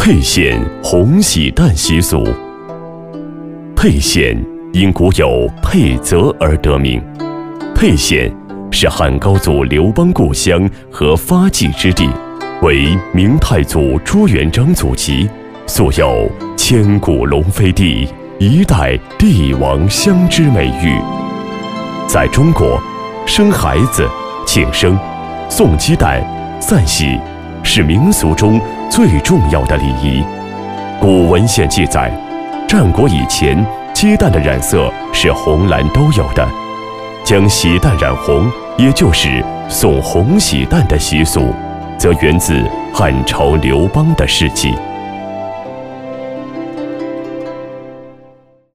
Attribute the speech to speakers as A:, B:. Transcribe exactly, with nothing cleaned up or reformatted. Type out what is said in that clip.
A: 沛县红喜蛋习俗。沛县因古有沛泽而得名。沛县是汉高祖刘邦故乡和发迹之地，为明太祖朱元璋祖籍，素有千古龙飞地，一代帝王相之美誉。在中国，生孩子、庆生、送鸡蛋、散喜是民俗中最重要的礼仪。古文献记载，战国以前鸡蛋的染色是红蓝都有的，将喜蛋染红，也就是送红喜蛋的习俗，则源自汉朝刘邦的事迹。